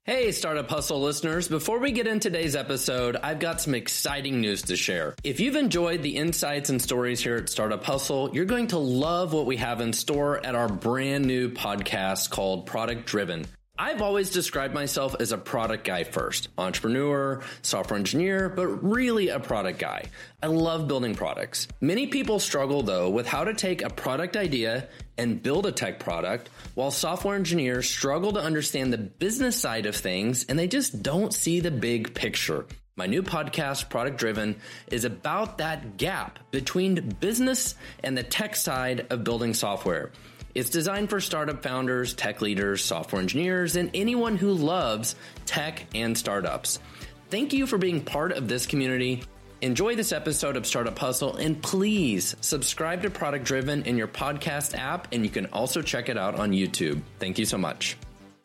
Hey, Startup Hustle listeners. Before we get into today's episode, I've got some exciting news to share. If you've enjoyed the insights and stories here at Startup Hustle, you're going to love what we have in store at our brand new podcast called Product Driven. I've always described myself as a product guy first, entrepreneur, software engineer, but really a product guy. I love building products. Many people struggle though with how to take a product idea and build a tech product, while software engineers struggle to understand the business side of things and they just don't see the big picture. My new podcast, Product Driven, is about that gap between business and the tech side of building software. It's designed for startup founders, tech leaders, software engineers, and anyone who loves tech and startups. Thank you for being part of this community. Enjoy this episode of Startup Hustle, and please subscribe to Product Driven in your podcast app, and you can also check it out on YouTube. Thank you so much.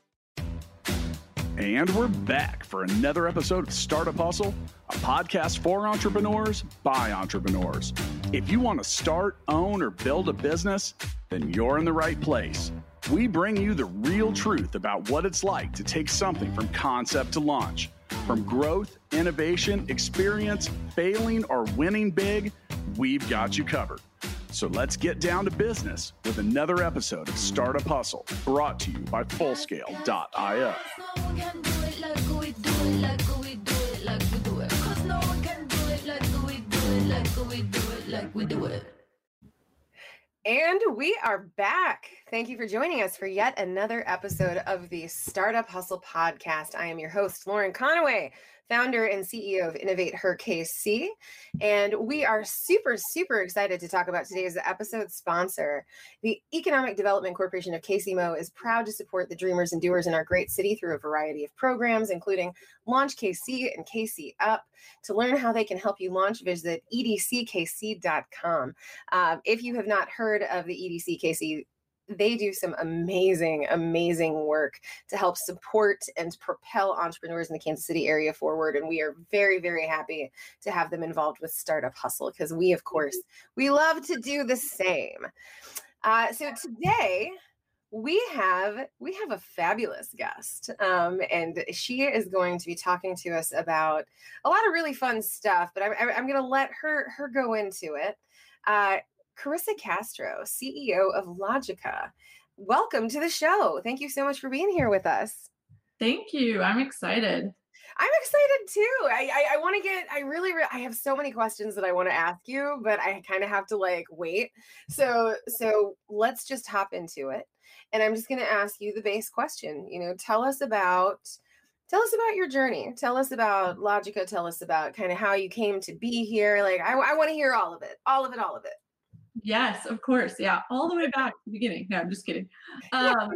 And we're back for another episode of Startup Hustle, a podcast for entrepreneurs by entrepreneurs. If you want to start, own, or build a business, then you're in the right place. We bring you the real truth about what it's like to take something from concept to launch. From growth, innovation, experience, failing, or winning big, we've got you covered. So let's get down to business with another episode of Startup Hustle, brought to you by Fullscale.io. And we are back. Thank you for joining us for yet another episode of the Startup Hustle podcast. I am your host, Lauren Conaway, founder and CEO of Innovate Her KC. And we are super, super excited to talk about today's episode sponsor. The Economic Development Corporation of KCMO is proud to support the dreamers and doers in our great city through a variety of programs, including Launch KC and KC Up. To learn how they can help you launch, visit edckc.com. If you have not heard of the EDCKC, they do some amazing, amazing work to help support and propel entrepreneurs in the Kansas City area forward. And we are very, very happy to have them involved with Startup Hustle because we, of course, we love to do the same. So today we have a fabulous guest, and she is going to be talking to us about a lot of really fun stuff, but I'm going to let her go into it. Carissa Castro, CEO of Logica. Welcome to the show. Thank you so much for being here with us. Thank you. I'm excited. I'm excited too. I want to get, I have so many questions that I want to ask you, but I kind of have to wait. So let's just hop into it. And I'm just going to ask you the base question. Tell us about your journey. Tell us about Logica. Tell us about kind of how you came to be here. I want to hear all of it. Yes, of course. Yeah. All the way back to the beginning. No, I'm just kidding. The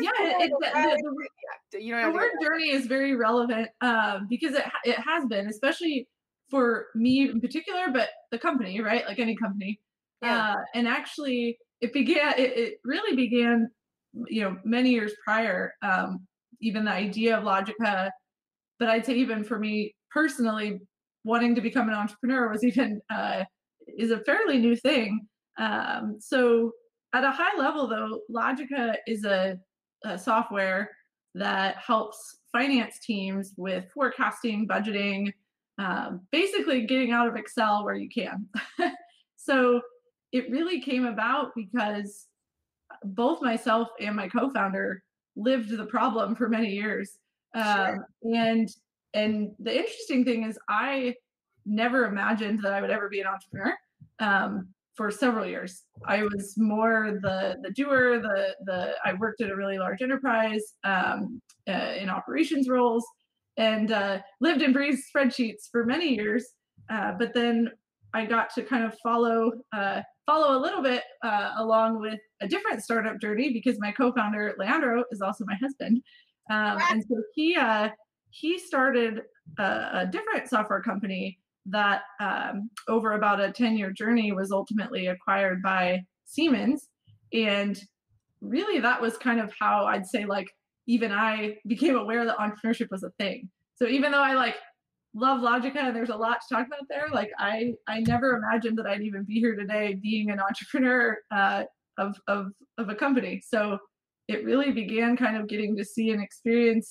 word journey is very relevant because it has been, especially for me in particular, but the company, right? Like any company. Yeah. And actually it really began, many years prior, even the idea of Logica, but I'd say even for me personally, wanting to become an entrepreneur was even, is a fairly new thing. So at a high level though, Logica is a software that helps finance teams with forecasting, budgeting, basically getting out of Excel where you can. So it really came about because both myself and my co-founder lived the problem for many years. Sure. And the interesting thing is I never imagined that I would ever be an entrepreneur. For several years, I was more the doer. I worked at a really large enterprise in operations roles, and lived and breathed spreadsheets for many years. But then I got to kind of follow a little bit along with a different startup journey because my co-founder Leandro is also my husband, and so he started a different software company that over about a 10-year journey was ultimately acquired by Siemens. And really that was kind of how I'd say even I became aware that entrepreneurship was a thing. So even though I love Logica and there's a lot to talk about there, I never imagined that I'd even be here today being an entrepreneur of a company. So it really began kind of getting to see and experience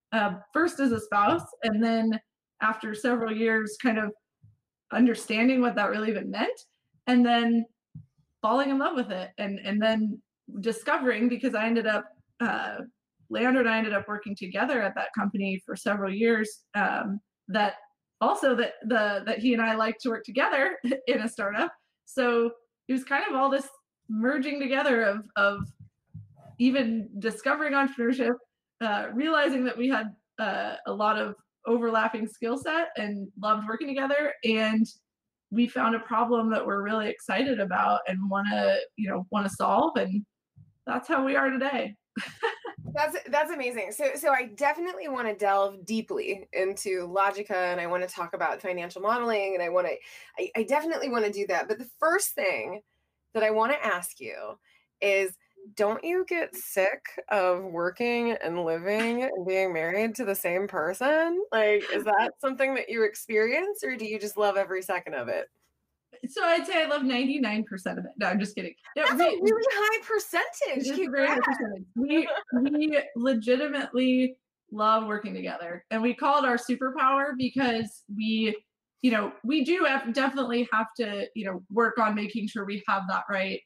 first as a spouse, and then after several years kind of understanding what that really even meant, and then falling in love with it, and then discovering, because I ended up Leandro and I ended up working together at that company for several years, that also that he and I like to work together in a startup. So it was kind of all this merging together of even discovering entrepreneurship, realizing that we had a lot of overlapping skill set and loved working together, and we found a problem that we're really excited about and want to solve, and that's how we are today. That's amazing. So I definitely want to delve deeply into Logica, and I want to talk about financial modeling, and I definitely want to do that. But the first thing that I want to ask you is, don't you get sick of working and living and being married to the same person? Like, is that something that you experience, or do you just love every second of it? So I'd say I love 99% of it. No, I'm just kidding. No, That's a really high percentage. It's a very high percentage. We legitimately love working together, and we call it our superpower because we do definitely have to, work on making sure we have that right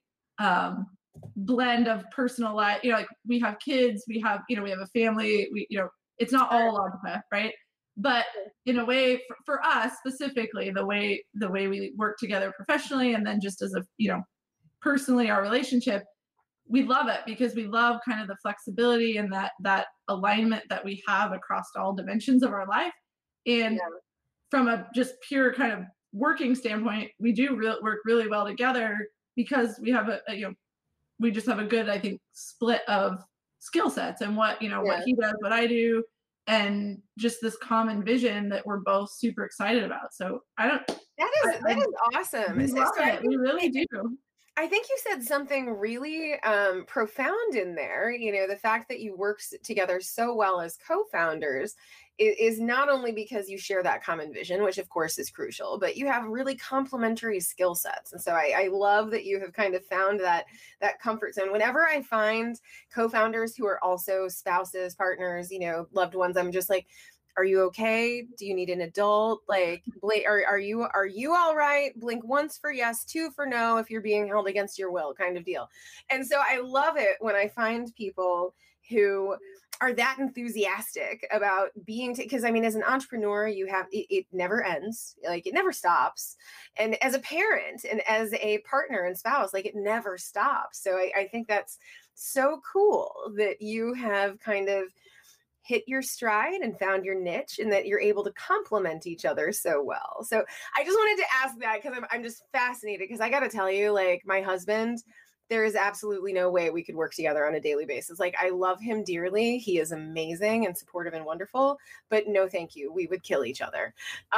blend of personal life. Like we have kids, we have a family, it's not all Logica, right? But in a way, for us specifically, the way we work together professionally, and then just as personally, our relationship, we love it because we love kind of the flexibility and that alignment that we have across all dimensions of our life. And from a just pure kind of working standpoint, we do work really well together because we have we just have a good, I think, split of skill sets, and what he does, what I do, and just this common vision that we're both super excited about. So that is awesome. We love it. We really do. I think you said something really profound in there. The fact that you work together so well as co-founders is not only because you share that common vision, which of course is crucial, but you have really complementary skill sets. And so I love that you have kind of found that comfort zone. Whenever I find co-founders who are also spouses, partners, loved ones, I'm just like, are you okay? Do you need an adult? Like, are you all right? Blink once for yes, two for no, if you're being held against your will, kind of deal. And so I love it when I find people who are that enthusiastic about being, because as an entrepreneur, you have, it never ends, like it never stops. And as a parent and as a partner and spouse, like it never stops. So I think that's so cool that you have kind of hit your stride and found your niche, and that you're able to complement each other so well. So I just wanted to ask that because I'm just fascinated, because I got to tell you, like my husband, there is absolutely no way we could work together on a daily basis. Like I love him dearly. He is amazing and supportive and wonderful, but no, thank you. We would kill each other.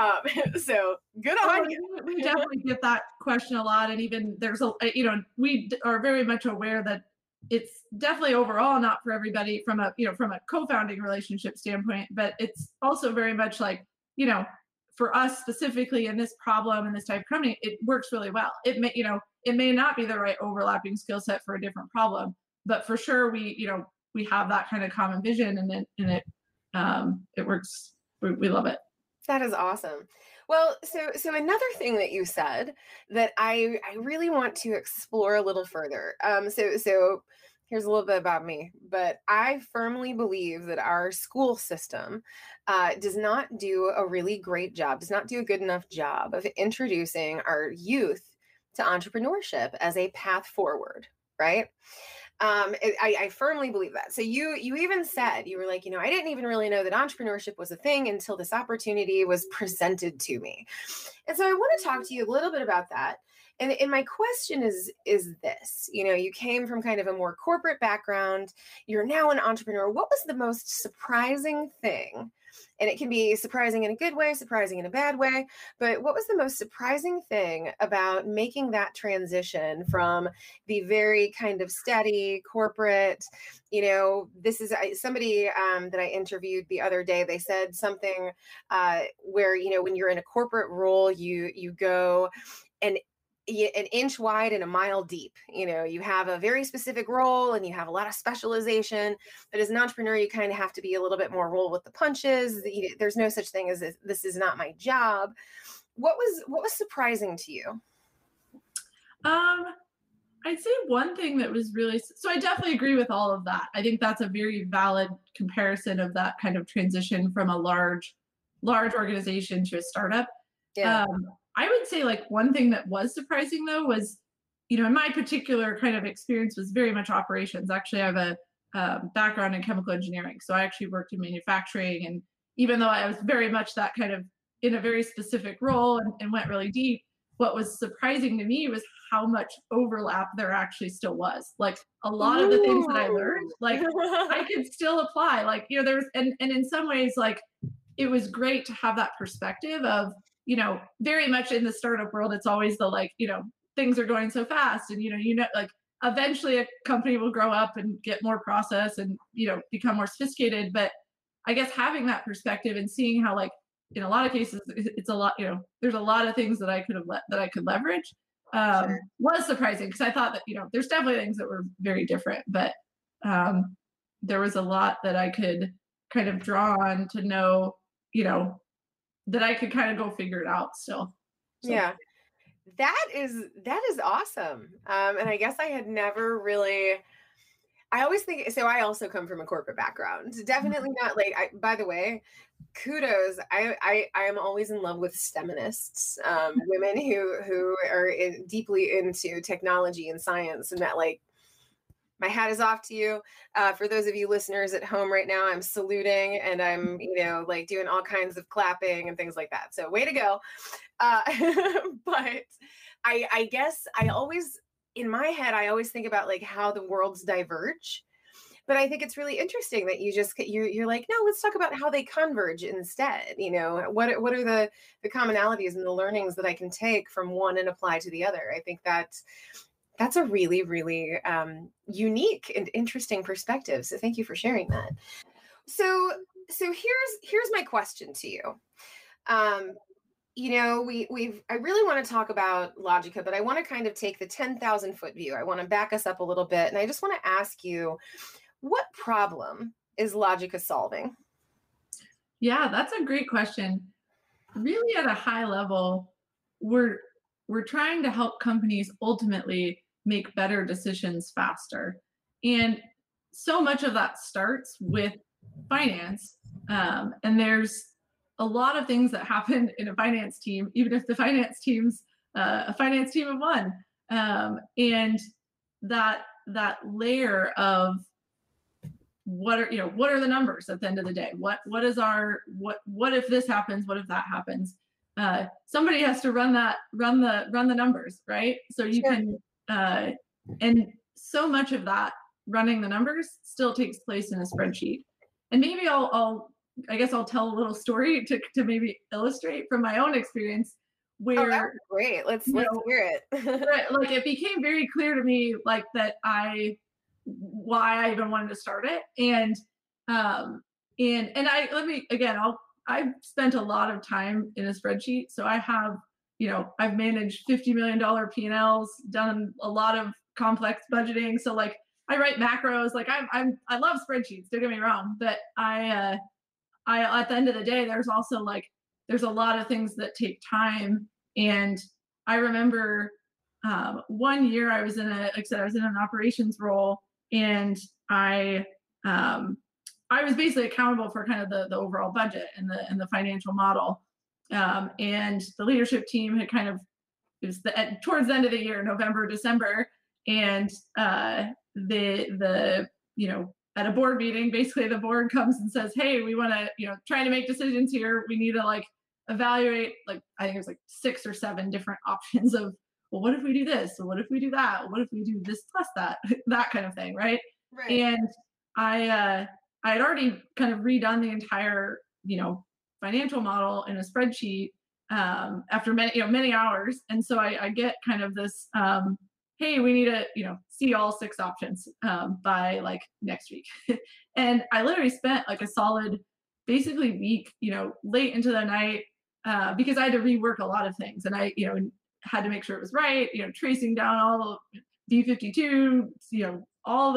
So good on you. We definitely get that question a lot. And even there's we are very much aware that it's definitely overall not for everybody from a co-founding relationship standpoint, but it's also very much like, for us specifically in this problem and this type of company, it works really well. It may not be the right overlapping skill set for a different problem, but for sure we have that kind of common vision, and it works. We love it. That is awesome. Well, so another thing that you said that I really want to explore a little further. So here's a little bit about me, but I firmly believe that our school system does not do a really great job, does not do a good enough job of introducing our youth to entrepreneurship as a path forward, right? I firmly believe that. So you even said, you were like, I didn't even really know that entrepreneurship was a thing until this opportunity was presented to me. And so I want to talk to you a little bit about that. And my question is this, you came from kind of a more corporate background. You're now an entrepreneur. What was the most surprising thing? And it can be surprising in a good way, surprising in a bad way. But what was the most surprising thing about making that transition from the very kind of steady corporate, this is somebody that I interviewed the other day, they said something where, when you're in a corporate role, you go and an inch wide and a mile deep. You have a very specific role and you have a lot of specialization, but as an entrepreneur, you kind of have to be a little bit more roll with the punches. There's no such thing as this is not my job. What was surprising to you? I'd say one thing that was really, so I definitely agree with all of that. I think that's a very valid comparison of that kind of transition from a large organization to a startup. Yeah. I would say like one thing that was surprising though was, in my particular kind of experience was very much operations. Actually, I have a background in chemical engineering. So I actually worked in manufacturing. And even though I was very much that kind of in a very specific role and went really deep, what was surprising to me was how much overlap there actually still was. Like a lot of the things that I learned, like I could still apply. Like, there was, and in some ways, like it was great to have that perspective of, very much in the startup world, it's always the like, things are going so fast and, like eventually a company will grow up and get more process and, become more sophisticated. But I guess having that perspective and seeing how like, in a lot of cases, it's a lot, there's a lot of things that I could leverage Sure. was surprising because I thought that, there's definitely things that were very different, but there was a lot that I could kind of draw on to know, that I could kind of go figure it out still. So. Yeah. That is awesome. And I guess I had never really, I always think, so I also come from a corporate background. Definitely not like, by the way, kudos. I am always in love with STEMinists, women who are deeply into technology and science, and that like, my hat is off to you. For those of you listeners at home right now, I'm saluting and I'm, like doing all kinds of clapping and things like that. So way to go. But I guess I always, in my head, I always think about like how the worlds diverge. But I think it's really interesting that you're like, no, let's talk about how they converge instead. What are the commonalities and the learnings that I can take from one and apply to the other? I think that's a really, really unique and interesting perspective. So thank you for sharing that. So here's my question to you. I really want to talk about Logica, but I want to kind of take the 10,000 foot view. I want to back us up a little bit. And I just want to ask you, what problem is Logica solving? Yeah, that's a great question. Really at a high level, we're trying to help companies ultimately make better decisions faster. And so much of that starts with finance. And there's a lot of things that happen in a finance team, even if the finance team's a finance team of one. And that layer of what are the numbers at the end of the day? What if this happens? What if that happens? Somebody has to run the numbers, right? So you can, and so much of that running the numbers still takes place in a spreadsheet. And maybe I guess I'll tell a little story to maybe illustrate from my own experience where. Oh, that was great. Let's hear it. Right, like it became very clear to me like that why I even wanted to start it. And I've spent a lot of time in a spreadsheet. So I have, I've managed $50 million P&Ls, done a lot of complex budgeting. So like I write macros, like I love spreadsheets, don't get me wrong, but I at the end of the day, there's also like, there's a lot of things that take time. And I remember 1 year I was in an operations role, and I was basically accountable for kind of the overall budget and the financial model. And the leadership team had kind of, it was towards the end of the year, November, December. And at a board meeting, basically the board comes and says, hey, we want to, trying to make decisions here. We need to like evaluate, like, I think it was like 6 or 7 different options of, well, what if we do this? Or what if we do that? What if we do this plus that, that kind of thing. Right. And I had already kind of redone the entire, financial model in a spreadsheet after many hours. And so I get kind of this, hey, we need to, see all 6 options by like next week. And I literally spent like a solid, basically week, late into the night because I had to rework a lot of things. And I, had to make sure it was right, tracing down all the B52, all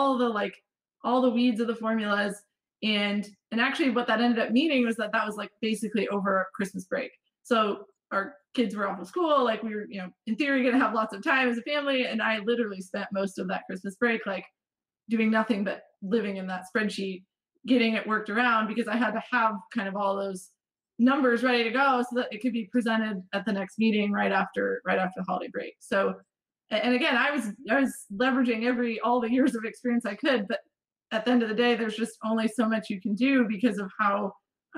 the weeds of the formulas. And actually what that ended up meaning was that was like basically over Christmas break. So our kids were off of school, like we were, in theory going to have lots of time as a family. And I literally spent most of that Christmas break, like doing nothing but living in that spreadsheet, getting it worked around, because I had to have kind of all those numbers ready to go so that it could be presented at the next meeting right after the holiday break. So, and again, I was leveraging all the years of experience I could, but at the end of the day, there's just only so much you can do because of how,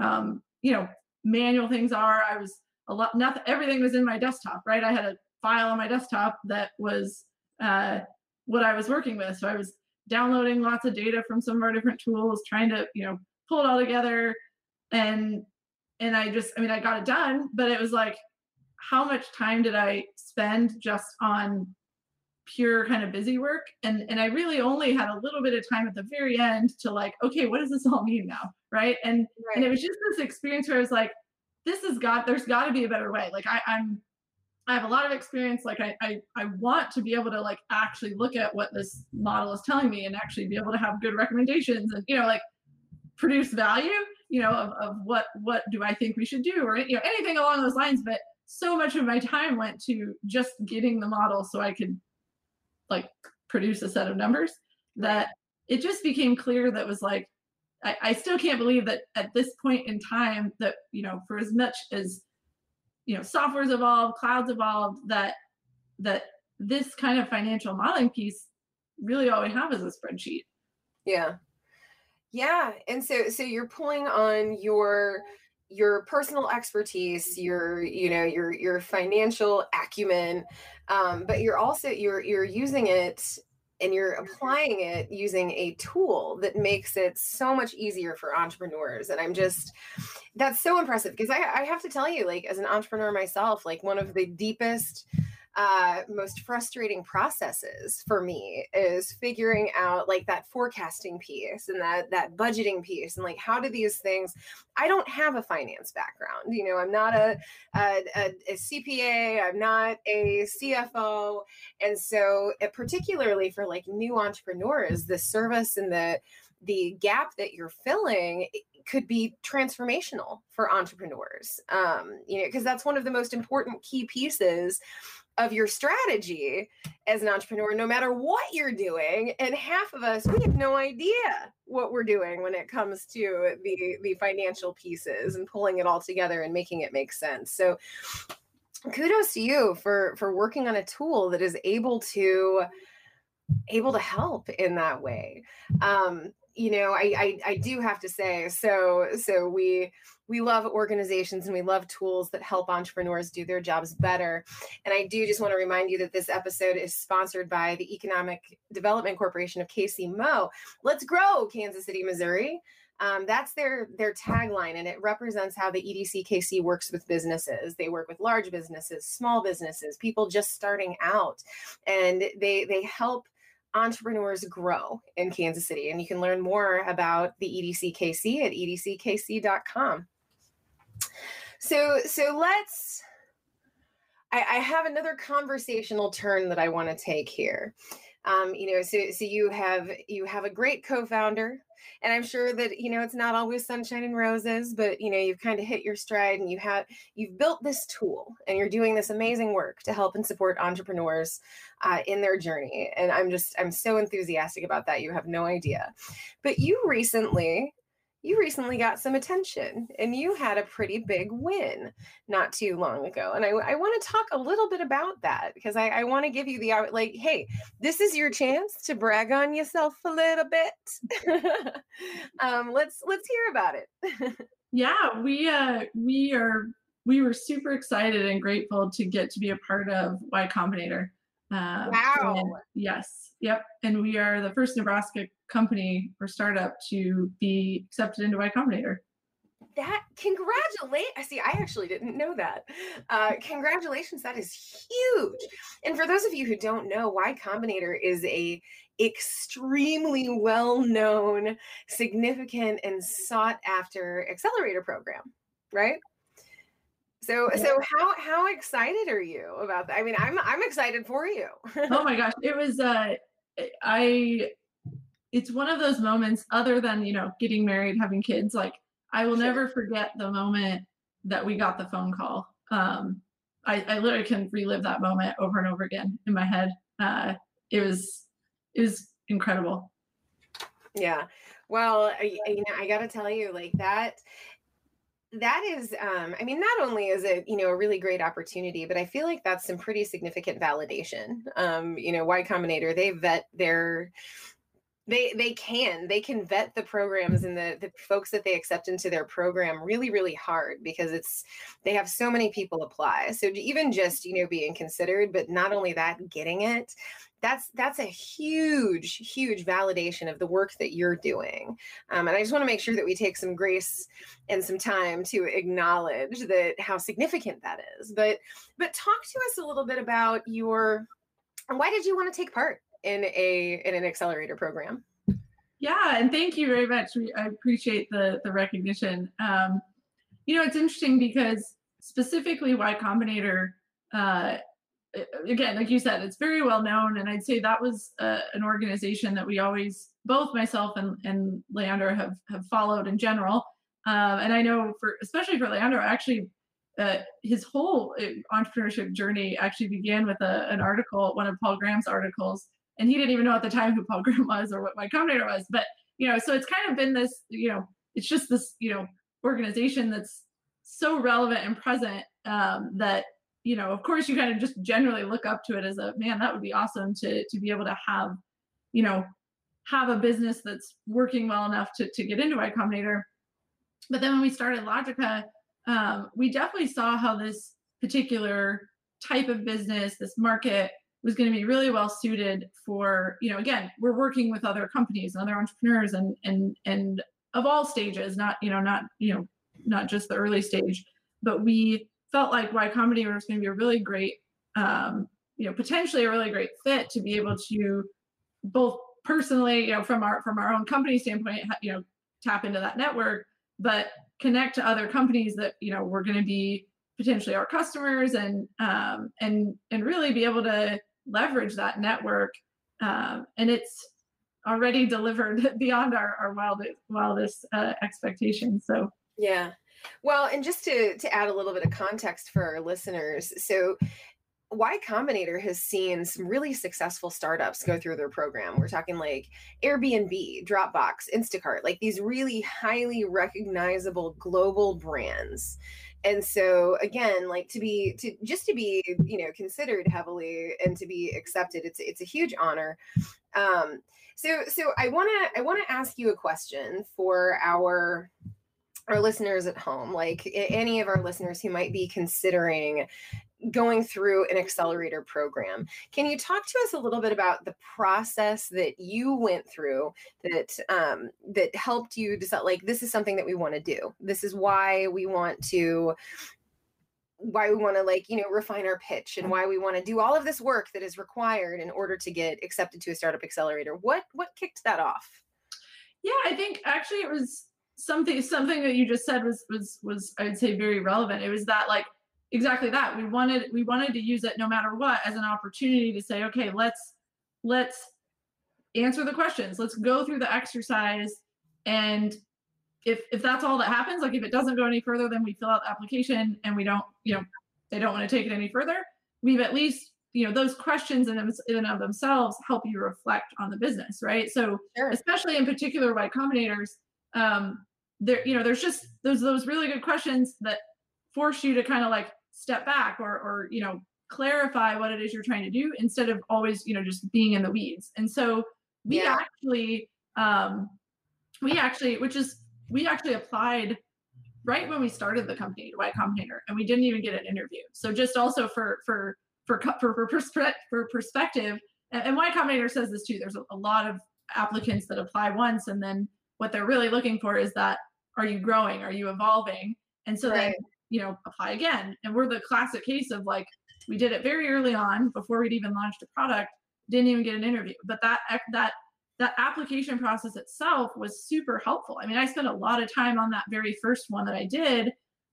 manual things are. Everything was in my desktop, right? I had a file on my desktop that was what I was working with. So I was downloading lots of data from some of our different tools, trying to, pull it all together. And I got it done, but it was like, how much time did I spend just on pure kind of busy work? And I really only had a little bit of time at the very end to like, okay, what does this all mean now? Right. And it was just this experience where I was like, there's got to be a better way. Like I have a lot of experience. Like I want to be able to like actually look at what this model is telling me and actually be able to have good recommendations and, like produce value, of what do I think we should do, or, anything along those lines. But so much of my time went to just getting the model so I could like produce a set of numbers that it just became clear that was like, I still can't believe that at this point in time that, for as much as, software's evolved, clouds evolved, that this kind of financial modeling piece, really all we have is a spreadsheet. Yeah. Yeah. And so you're pulling on your personal expertise, your financial acumen, but you're also, you're using it and you're applying it using a tool that makes it so much easier for entrepreneurs. And that's so impressive, because I have to tell you, like, as an entrepreneur myself, like one of the deepest, most frustrating processes for me is figuring out like that forecasting piece and that budgeting piece, and like, how do these things, I don't have a finance background, I'm not a CPA, I'm not a CFO. And so particularly for like new entrepreneurs, the service and the gap that you're filling could be transformational for entrepreneurs, because that's one of the most important key pieces of your strategy as an entrepreneur, no matter what you're doing. And half of us, we have no idea what we're doing when it comes to the financial pieces and pulling it all together and making it make sense. So kudos to you for working on a tool that is able to help in that way. I do have to say, so we love organizations and we love tools that help entrepreneurs do their jobs better. And I do just want to remind you that this episode is sponsored by the Economic Development Corporation of KC Mo. Let's grow Kansas City, Missouri. That's their tagline, and it represents how the EDC KC works with businesses. They work with large businesses, small businesses, people just starting out, and they help entrepreneurs grow in Kansas City. And you can learn more about the EDC KC at edckc.com. So I have another conversational turn that I want to take here. So you have a great co-founder, and I'm sure that, it's not always sunshine and roses, but, you've kind of hit your stride, and you've built this tool, and you're doing this amazing work to help and support entrepreneurs in their journey. And I'm so enthusiastic about that. You have no idea. But you recently got some attention, and you had a pretty big win not too long ago. And I want to talk a little bit about that, because I want to give you hey, this is your chance to brag on yourself a little bit. Let's hear about it. Yeah, we were super excited and grateful to get to be a part of Y Combinator. Wow. Yes. Yep. And we are the first Nebraska company or startup to be accepted into Y Combinator. Congratulations. See, I actually didn't know that. Congratulations. That is huge. And for those of you who don't know, Y Combinator is a extremely well-known, significant, and sought after accelerator program, right? So how excited are you about that? I mean, I'm excited for you. Oh my gosh, it was it's one of those moments, other than, getting married, having kids, like I will never forget the moment that we got the phone call. I literally can relive that moment over and over again in my head. It was incredible. Yeah. Well, I got to tell you, like that is, I mean, not only is it, a really great opportunity, but I feel like that's some pretty significant validation. Y Combinator, they can vet the programs and the folks that they accept into their program really, really hard, because they have so many people apply. So even just, being considered, but not only that, getting it, that's a huge, huge validation of the work that you're doing. And I just want to make sure that we take some grace and some time to acknowledge that, how significant that is. But talk to us a little bit about why did you want to take part in an accelerator program? Yeah, and thank you very much. I appreciate the recognition. It's interesting because specifically Y Combinator, again, like you said, it's very well known, and I'd say that was an organization that we always, both myself and Leandro, have followed in general. And I know especially for Leandro, actually, his whole entrepreneurship journey actually began with an article, one of Paul Graham's articles, and he didn't even know at the time who Paul Graham was or what Y Combinator was. But so it's kind of been this, it's just this, organization that's so relevant and present, that of course you kind of just generally look up to it as a, man, that would be awesome to be able to have, have a business that's working well enough to get into Y Combinator. But then when we started Logica, we definitely saw how this particular type of business, this market, was going to be really well suited for, again, we're working with other companies and other entrepreneurs and of all stages, not just the early stage, but we felt like Y Combinator was going to be a really great, potentially a really great fit to be able to both personally, from our own company standpoint, tap into that network, but connect to other companies that, were going to be potentially our customers, and really be able to leverage that network. And it's already delivered beyond our wildest expectations. So yeah. Well, and just to add a little bit of context for our listeners, so Y Combinator has seen some really successful startups go through their program. We're talking like Airbnb, Dropbox, Instacart, like these really highly recognizable global brands. And so again, like to be considered heavily and to be accepted, it's a huge honor. So I want to ask you a question for our listeners at home, like any of our listeners who might be considering going through an accelerator program. Can you talk to us a little bit about the process that you went through that helped you decide, like, this is something that we want to do. This is why we want to refine our pitch, and why we want to do all of this work that is required in order to get accepted to a startup accelerator. What kicked that off? Yeah, I think actually it was something that you just said was I would say very relevant. It was that, like, exactly that. We wanted to use it no matter what as an opportunity to say, okay, let's answer the questions. Let's go through the exercise. And if that's all that happens, like if it doesn't go any further, then we fill out the application and we don't, they don't want to take it any further. We've at least, those questions in and of themselves help you reflect on the business, right? So sure. Especially in particular Y Combinators, there's just those really good questions that force you to kind of like step back or clarify what it is you're trying to do, instead of always just being in the weeds. And so we actually applied right when we started the company to Y Combinator, and we didn't even get an interview. So just also for perspective, and Y Combinator says this too, there's a lot of applicants that apply once, and then what they're really looking for is that, are you growing? Are you evolving? And so right. Then, apply again. And we're the classic case of, like, we did it very early on before we'd even launched a product, didn't even get an interview. But that application process itself was super helpful. I mean, I spent a lot of time on that very first one that I did,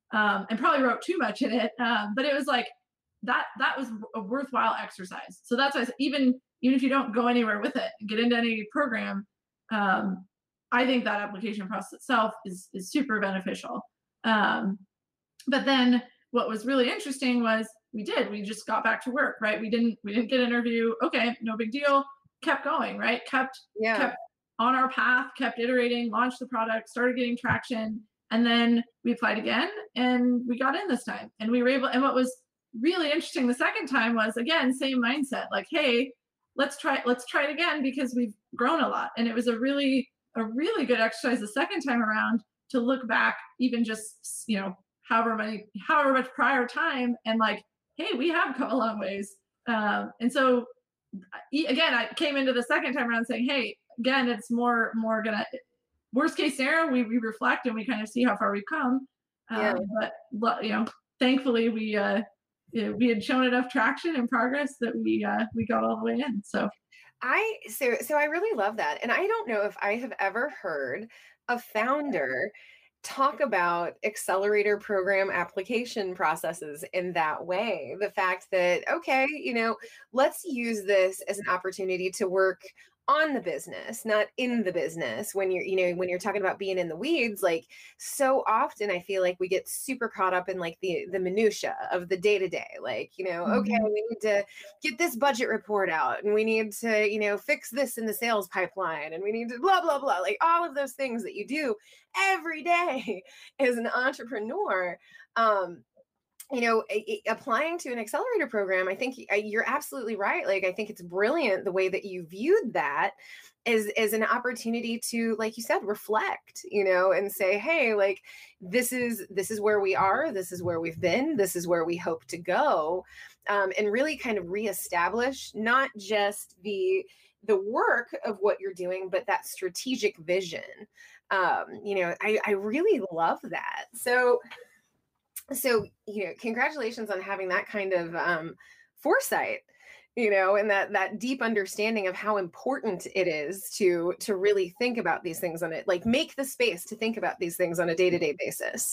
and probably wrote too much in it. But it was like, that was a worthwhile exercise. So that's why I said, even if you don't go anywhere with it, get into any program, I think that application process itself is super beneficial. But then what was really interesting was we just got back to work, right? We didn't get an interview. Okay, no big deal. Kept going, right? Kept on our path, kept iterating, launched the product, started getting traction. And then we applied again and we got in this time, and we were able, and what was really interesting the second time was, again, same mindset, like, hey, let's try it again, because we've grown a lot. And it was a really good exercise the second time around to look back, even just, however much prior time, and like, hey, we have come a long ways. And so again, I came into the second time around saying, hey, again, it's more gonna, worst case scenario, we reflect and we kind of see how far we've come. But thankfully we had shown enough traction and progress that we got all the way in. So I really love that. And I don't know if I have ever heard a founder talk about accelerator program application processes in that way. The fact that, okay, let's use this as an opportunity to work on the business, not in the business. When you're talking about being in the weeds, like, so often I feel like we get super caught up in like the minutia of the day to day, like, okay, we need to get this budget report out, and we need to, fix this in the sales pipeline, and we need to blah, blah, blah, like all of those things that you do every day as an entrepreneur. Applying to an accelerator program, I think you're absolutely right. Like, I think it's brilliant the way that you viewed that as an opportunity to, like you said, reflect, and say, hey, like, this is where we are. This is where we've been. This is where we hope to go. And really kind of reestablish not just the work of what you're doing, but that strategic vision. I really love that. So, congratulations on having that kind of foresight, and that deep understanding of how important it is to really think about these things on it, like make the space to think about these things on a day-to-day basis.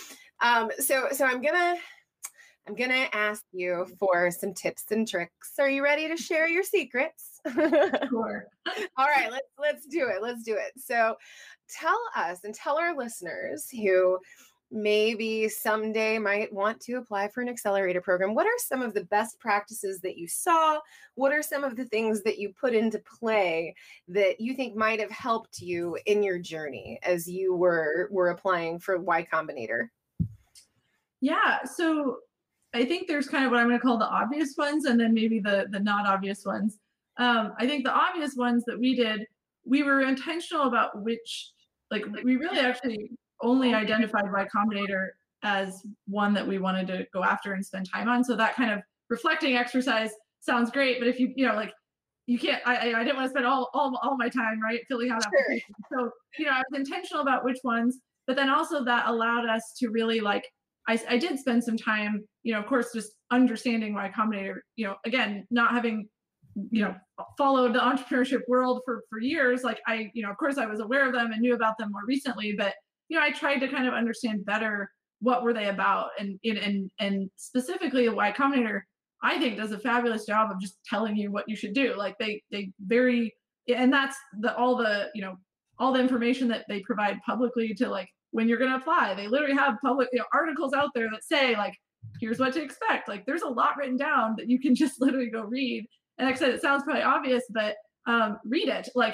So I'm gonna ask you for some tips and tricks. Are you ready to share your secrets? Sure. All right, let's do it. Let's do it. So tell us and tell our listeners who maybe someday might want to apply for an accelerator program, what are some of the best practices that you saw? What are some of the things that you put into play that you think might have helped you in your journey as you were applying for Y Combinator? Yeah, so I think there's kind of what I'm going to call the obvious ones, and then maybe the not obvious ones. I think the obvious ones that we did, we were intentional about which, like, we really actually only identified Y Combinator as one that we wanted to go after and spend time on. So that kind of reflecting exercise sounds great, but if you can't, I didn't want to spend all my time, right, filling out applications. So, I was intentional about which ones, but then also that allowed us to really, like, I did spend some time, of course, just understanding Y Combinator, again, not having, followed the entrepreneurship world for years. Like, of course I was aware of them and knew about them more recently, but I tried to kind of understand better what were they about, and specifically Y Combinator, I think, does a fabulous job of just telling you what you should do. Like, they very, and that's all the information that they provide publicly to, like, when you're going to apply, they literally have public articles out there that say, like, here's what to expect. Like, there's a lot written down that you can just literally go read. And like I said, it sounds probably obvious, but read it. Like,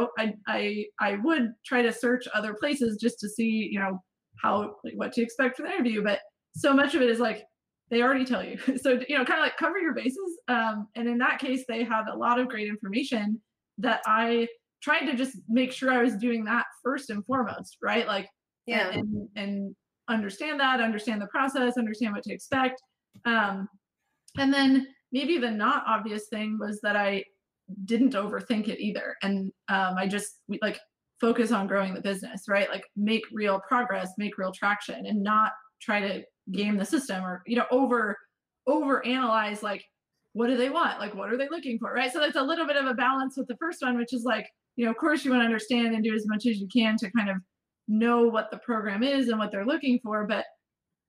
I would try to search other places just to see, what to expect for the interview. But so much of it is like, they already tell you. So, kind of like cover your bases. And in that case, they had a lot of great information that I tried to just make sure I was doing that first and foremost, right? Like, yeah, and understand the process, understand what to expect. And then maybe the not obvious thing was that I didn't overthink it either. And I just focus on growing the business, right? Like, make real progress, make real traction, and not try to game the system or, over analyze, like, what do they want? Like, what are they looking for? Right. So that's a little bit of a balance with the first one, which is like, of course you want to understand and do as much as you can to kind of know what the program is and what they're looking for. But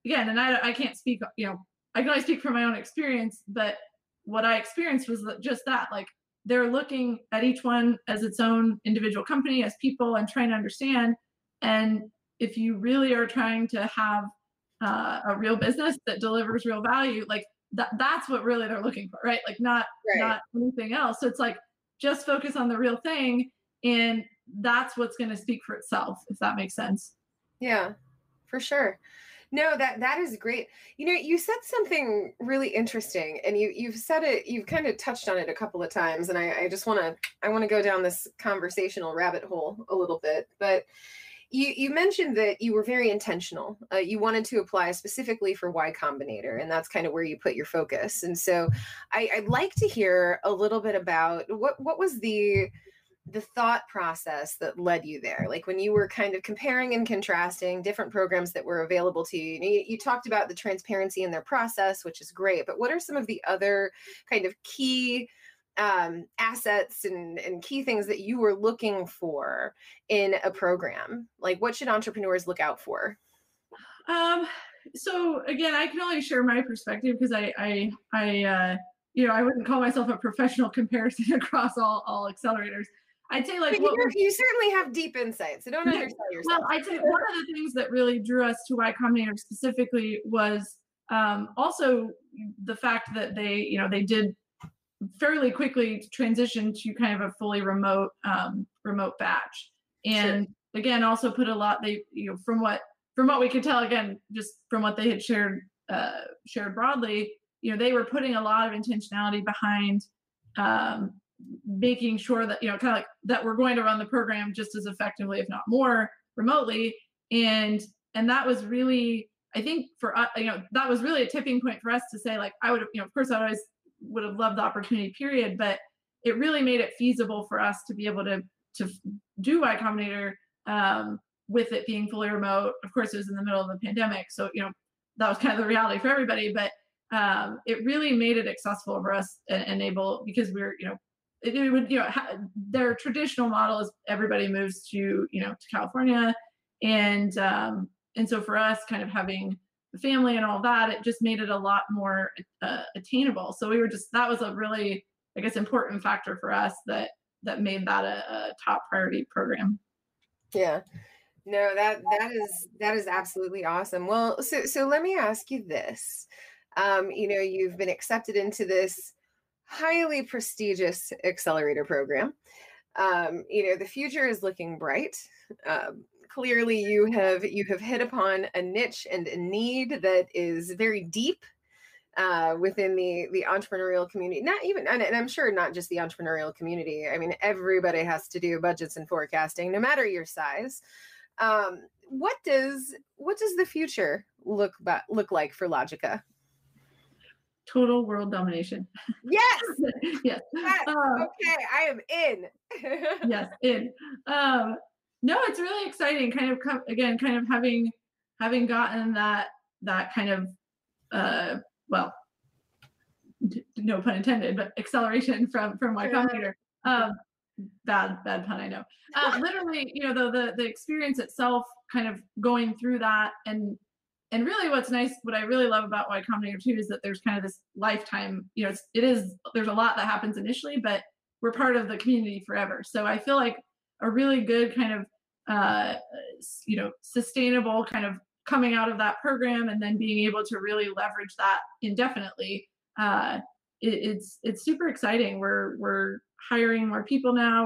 again, and I can't speak, I can only speak from my own experience, but what I experienced was just that, like, they're looking at each one as its own individual company, as people, and trying to understand. And if you really are trying to have a real business that delivers real value, like that's what really they're looking for, right? Like not anything else. So it's like, just focus on the real thing, and that's what's going to speak for itself, if that makes sense. Yeah, for sure. No, that is great. You said something really interesting, and you've said it, you've kind of touched on it a couple of times, and I just want to go down this conversational rabbit hole a little bit. But you mentioned that you were very intentional. You wanted to apply specifically for Y Combinator, and that's kind of where you put your focus. And so I'd like to hear a little bit about what was the thought process that led you there, like when you were kind of comparing and contrasting different programs that were available to you. You talked about the transparency in their process, which is great, but what are some of the other kind of key assets and key things that you were looking for in a program? Like, what should entrepreneurs look out for? So again, I can only share my perspective because I wouldn't call myself a professional comparison across all accelerators. I'd say, like, you certainly have deep insight, so don't undersell yourself. Well, I'd say one of the things that really drew us to Y Combinator specifically was also the fact that they did fairly quickly transition to kind of a fully remote batch, and again, also put a lot, from what we could tell, again, just from what they had shared broadly, they were putting a lot of intentionality behind making sure that, kind of like that we're going to run the program just as effectively, if not more, remotely. And that was really, I think for us, that was really a tipping point for us to say, like, I would have, of course I always would have loved the opportunity, period, but it really made it feasible for us to be able to do Y Combinator with it being fully remote. Of course, it was in the middle of the pandemic, so that was kind of the reality for everybody, but it really made it accessible for us and enable, because we're, it would, their traditional model is everybody moves to California. And so for us, kind of having the family and all that, it just made it a lot more attainable. So that was a really, I guess, important factor for us that made that a top priority program. Yeah. No, that is absolutely awesome. Well, so let me ask you this. You've been accepted into this highly prestigious accelerator program. The future is looking bright. Clearly you have hit upon a niche and a need that is very deep within the entrepreneurial community. Not even, and I'm sure not just the entrepreneurial community. I mean, everybody has to do budgets and forecasting, no matter your size. What does the future look like for Logica? Total world domination. Yes. Yes. Okay, I am in. Yes, in. No, it's really exciting. Kind of having gotten that kind of well, no pun intended, but acceleration from Y Combinator. Bad pun, I know. Literally, the experience itself, kind of going through that, and really what's nice, what I really love about Y Combinator too, is that there's kind of this lifetime, there's a lot that happens initially, but we're part of the community forever. So I feel like a really good kind of, sustainable kind of coming out of that program, and then being able to really leverage that indefinitely. It's super exciting. We're hiring more people now.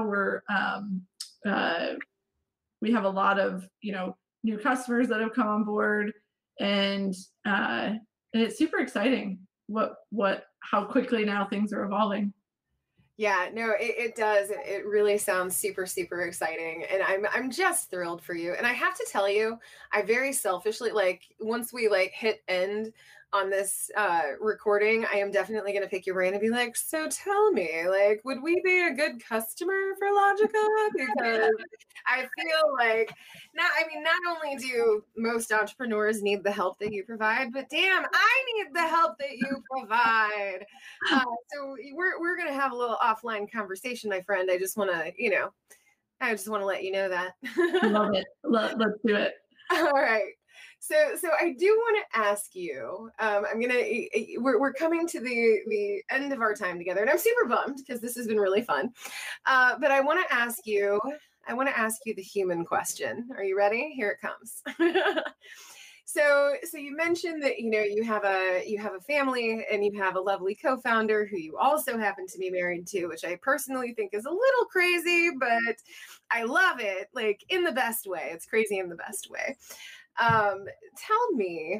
We have a lot of, new customers that have come on board. And it's super exciting how quickly now things are evolving. Yeah, no, it does. It really sounds super, super exciting. And I'm just thrilled for you. And I have to tell you, I very selfishly, like, once we hit end on this recording, I am definitely going to pick your brain and be like, so tell me, would we be a good customer for Logica? Because I feel like not only do most entrepreneurs need the help that you provide, but damn, I need the help that you provide. So we're going to have a little offline conversation, my friend. I just want to, let you know that. Love it. Let's do it. All right. So I do want to ask you, we're coming to the end of our time together, and I'm super bummed because this has been really fun. But I want to ask you the human question. Are you ready? Here it comes. So you mentioned that, you have a family and you have a lovely co-founder who you also happen to be married to, which I personally think is a little crazy, but I love it, like in the best way. It's crazy in the best way. Tell me,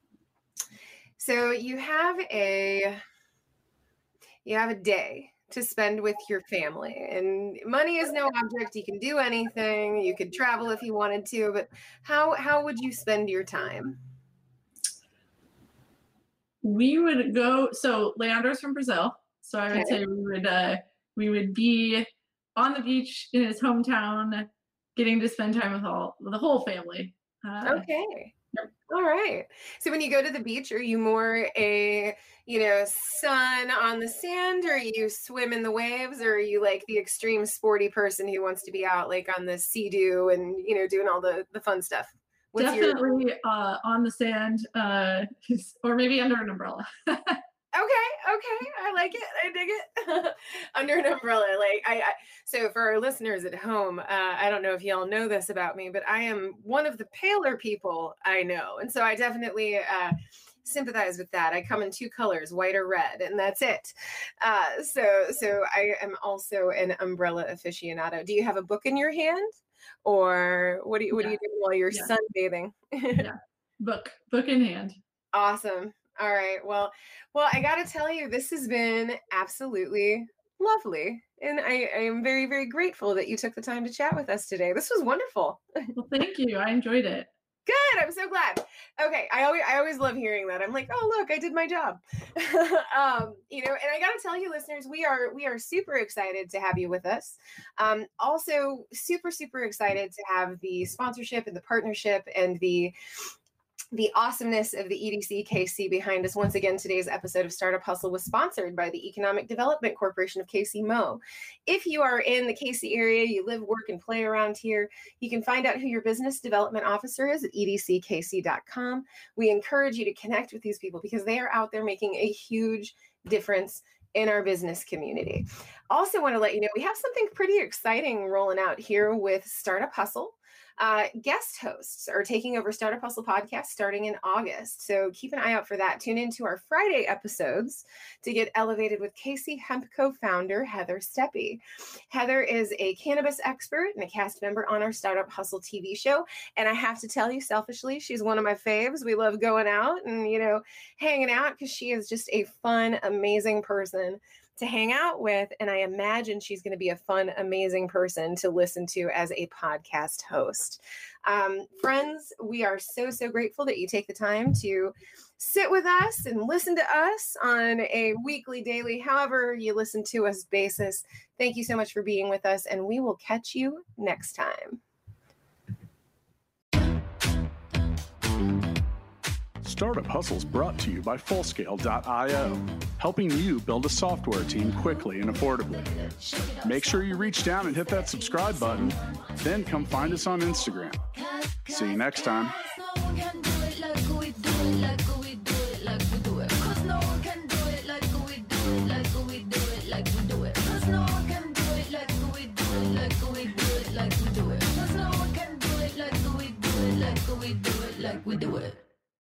so you have a day to spend with your family, and money is no object. You can do anything. You could travel if you wanted to, but how would you spend your time? We would go, so Leandro's from Brazil. So I would say we would be on the beach in his hometown, getting to spend time with the whole family. Okay. All right. So when you go to the beach, are you more a, sun on the sand, or you swim in the waves, or are you like the extreme sporty person who wants to be out like on the Sea-Doo and, doing all the fun stuff? Definitely on the sand, or maybe under an umbrella. Okay. I like it. I dig it. Under an umbrella. So for our listeners at home, I don't know if y'all know this about me, but I am one of the paler people I know. And so I definitely sympathize with that. I come in two colors, white or red, and that's it. So I am also an umbrella aficionado. Do you have a book in your hand? Or what do you do while you're sunbathing? Yeah. Book in hand. Awesome. All right. Well, I got to tell you, this has been absolutely lovely. And I am very, very grateful that you took the time to chat with us today. This was wonderful. Well, thank you. I enjoyed it. Good. I'm so glad. Okay. I always love hearing that. I'm like, oh, look, I did my job. And I got to tell you, listeners, we are super excited to have you with us. Also super, super excited to have the sponsorship and the partnership and the awesomeness of the EDC KC behind us. Once again, today's episode of Startup Hustle was sponsored by the Economic Development Corporation of KC Mo. If you are in the KC area, you live, work, and play around here, you can find out who your business development officer is at edckc.com. We encourage you to connect with these people because they are out there making a huge difference in our business community. Also want to let you know, we have something pretty exciting rolling out here with Startup Hustle. Guest hosts are taking over Startup Hustle podcast starting in August. So keep an eye out for that. Tune into our Friday episodes to get elevated with KC Hemp co-founder Heather Steppe. Heather is a cannabis expert and a cast member on our Startup Hustle TV show. And I have to tell you, selfishly, she's one of my faves. We love going out and, hanging out because she is just a fun, amazing person to hang out with. And I imagine she's going to be a fun, amazing person to listen to as a podcast host. Friends, we are so, so grateful that you take the time to sit with us and listen to us on a weekly, daily, however you listen to us basis. Thank you so much for being with us, and we will catch you next time. Startup Hustle's brought to you by Fullscale.io, helping you build a software team quickly and affordably. Make sure you reach down and hit that subscribe button, then come find us on Instagram. See you next time.